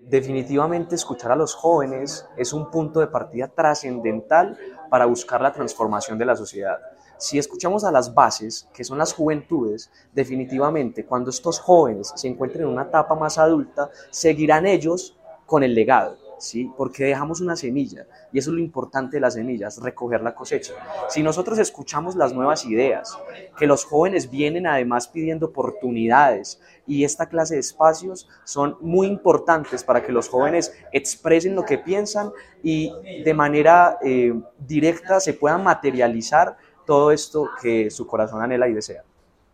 Definitivamente escuchar a los jóvenes es un punto de partida trascendental para buscar la transformación de la sociedad. Si escuchamos a las bases, que son las juventudes, definitivamente cuando estos jóvenes se encuentren en una etapa más adulta, seguirán ellos con el legado, ¿sí? Porque dejamos una semilla y eso es lo importante de las semillas, recoger la cosecha. Si nosotros escuchamos las nuevas ideas, que los jóvenes vienen además pidiendo oportunidades y esta clase de espacios son muy importantes para que los jóvenes expresen lo que piensan y de manera directa se puedan materializar todo esto que su corazón anhela y desea.